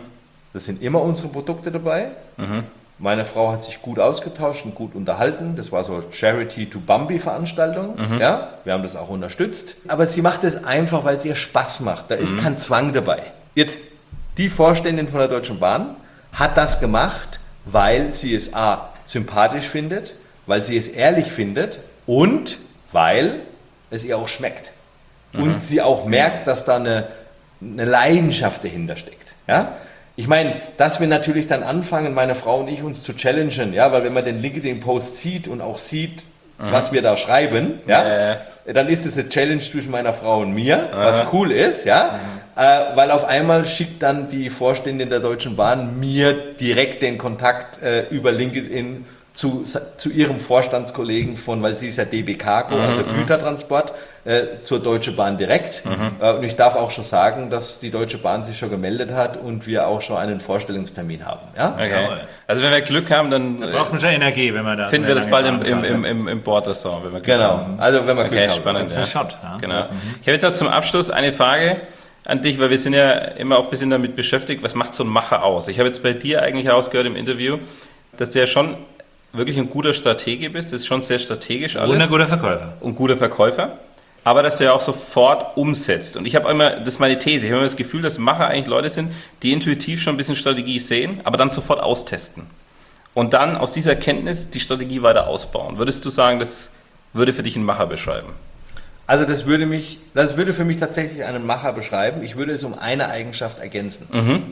Das sind immer unsere Produkte dabei. Meine Frau hat sich gut ausgetauscht und gut unterhalten. Das war so Charity-to-Bambi-Veranstaltung. Ja, wir haben das auch unterstützt. Aber sie macht es einfach, weil es ihr Spaß macht. Da ist kein Zwang dabei. Jetzt, die Vorständin von der Deutschen Bahn hat das gemacht, weil sie es A, sympathisch findet, weil sie es ehrlich findet und weil es ihr auch schmeckt. Und sie auch merkt, dass da eine Leidenschaft dahinter steckt. Ja? Ich meine, dass wir natürlich dann anfangen, meine Frau und ich, uns zu challengen, ja, weil wenn man den LinkedIn-Post sieht und auch sieht, was wir da schreiben, ja, dann ist es eine Challenge zwischen meiner Frau und mir, was cool ist, ja, weil auf einmal schickt dann die Vorständin der Deutschen Bahn mir direkt den Kontakt über LinkedIn zu ihrem Vorstandskollegen weil sie ist ja DB-Cargo, also Gütertransport, zur Deutschen Bahn direkt. Und ich darf auch schon sagen, dass die Deutsche Bahn sich schon gemeldet hat und wir auch schon einen Vorstellungstermin haben. Ja? Okay. Also wenn wir Glück haben, dann braucht man schon Energie, wenn man da finden wir das bald im Bordrestaurant. Wenn wir Glück haben. Also wenn wir Glück haben. Spannend. Das ist ein Shot. Ja. Genau. Ich habe jetzt auch zum Abschluss eine Frage an dich, weil wir sind ja immer auch ein bisschen damit beschäftigt, was macht so ein Macher aus? Ich habe jetzt bei dir eigentlich herausgehört im Interview, dass du ja schon wirklich ein guter Stratege bist, das ist schon sehr strategisch alles. Und ein guter Verkäufer. Und guter Verkäufer, aber dass du ja auch sofort umsetzt. Und ich habe immer, das ist meine These, ich habe immer das Gefühl, dass Macher eigentlich Leute sind, die intuitiv schon ein bisschen Strategie sehen, aber dann sofort austesten. Und dann aus dieser Kenntnis die Strategie weiter ausbauen. Würdest du sagen, das würde für dich einen Macher beschreiben? Also das würde für mich tatsächlich einen Macher beschreiben. Ich würde es um eine Eigenschaft ergänzen.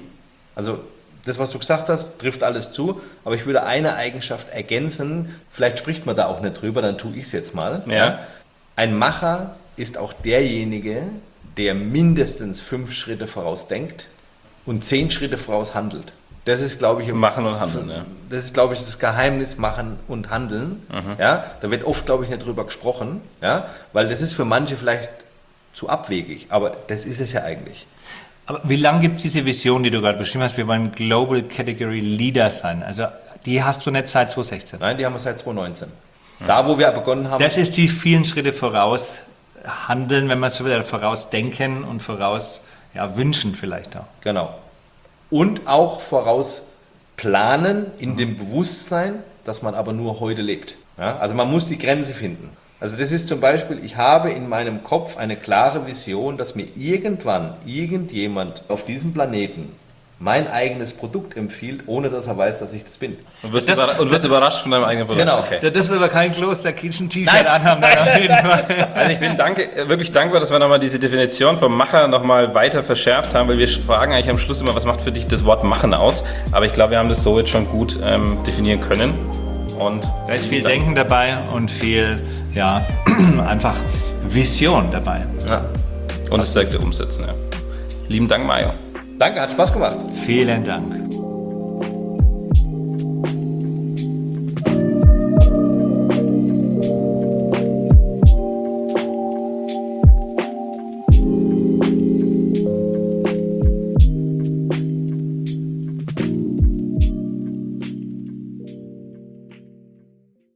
Also das, was du gesagt hast, trifft alles zu, aber ich würde eine Eigenschaft ergänzen, vielleicht spricht man da auch nicht drüber, dann tue ich es jetzt mal. Ja. Ein Macher ist auch derjenige, der mindestens 5 Schritte voraus denkt und 10 Schritte voraus handelt. Das ist, glaube ich, Machen und Handeln. Ja. Das ist, glaube ich, das Geheimnis Machen und Handeln. Ja, da wird oft, glaube ich, nicht drüber gesprochen, ja, weil das ist für manche vielleicht zu abwegig, aber das ist es ja eigentlich. Aber wie lange gibt es diese Vision, die du gerade beschrieben hast? Wir wollen Global Category Leader sein. Also die hast du nicht seit 2016? Nein, die haben wir seit 2019. Da, wo wir begonnen haben. Das ist die vielen Schritte voraus handeln, wenn man so will, voraus denken und voraus wünschen vielleicht auch. Genau. Und auch voraus planen in dem Bewusstsein, dass man aber nur heute lebt. Ja? Also man muss die Grenze finden. Also das ist zum Beispiel, ich habe in meinem Kopf eine klare Vision, dass mir irgendwann irgendjemand auf diesem Planeten mein eigenes Produkt empfiehlt, ohne dass er weiß, dass ich das bin. Und wirst überrascht von deinem eigenen Produkt. Genau. Okay. Da dürfst du aber kein Kloster Kitchen T-Shirt anhaben. Dann auf jeden Fall. Also ich bin wirklich dankbar, dass wir nochmal diese Definition vom Macher nochmal weiter verschärft haben, weil wir fragen eigentlich am Schluss immer, was macht für dich das Wort Machen aus? Aber ich glaube, wir haben das so jetzt schon gut definieren können. Und da ist viel Denken dabei und viel, einfach Vision dabei. Ja. Und das direkte Umsetzen, ja. Lieben Dank, Mario. Danke, hat Spaß gemacht. Vielen Dank.